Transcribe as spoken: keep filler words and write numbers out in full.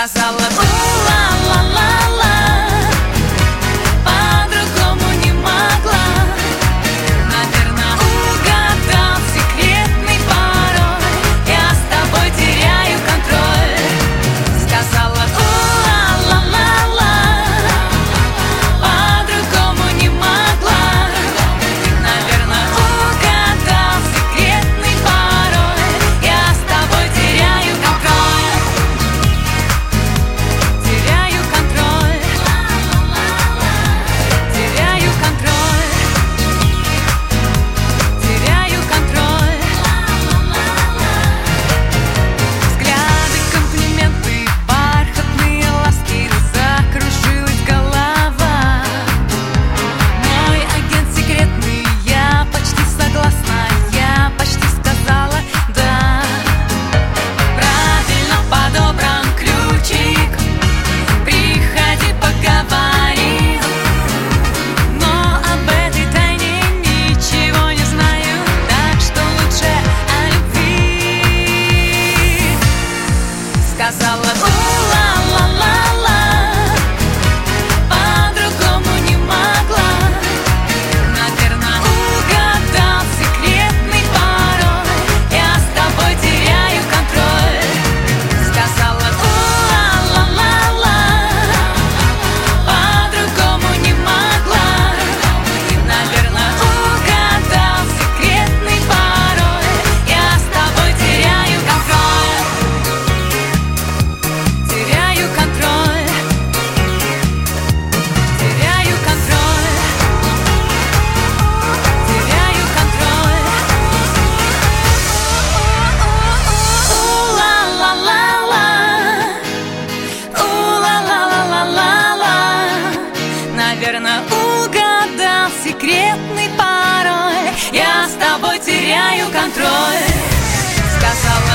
сказала у-ла-ла-ла-ла, по-другому не могла. Наверно, угадал секретный пароль, я с тобой теряю контроль. Сказала у-ла-ла-ла-ла, по-другому не могла. Наверно, угадал секретный пароль, я с тобой теряю контроль. Теряю контроль. Теряю контроль. Теряю контроль. Взгляды, комплименты, бархатные ласки, закружилась голова. Мой агент секретный, я почти согласна, я почти сказала да. Правильно подобран ключик, приходи, поговорим. Но об этой тайне ничего не знаю, так что лучше о любви. Сказала у-ла-ла-ла-ла, по-другому не могла. Наверно, угадал секретный пароль, я с тобой теряю контроль. Сказала у-ла-ла-ла-ла, по-другому не могла. Наверно, угадал секретный пароль, я с тобой теряю контроль. Теряю контроль. Теряю контроль. Теряю контроль. У-ла-ла-ла-ла, у-ла-ла-ла-ла-ла. Наверно, угадал секретный пароль, я с тобой теряю контроль. Сказала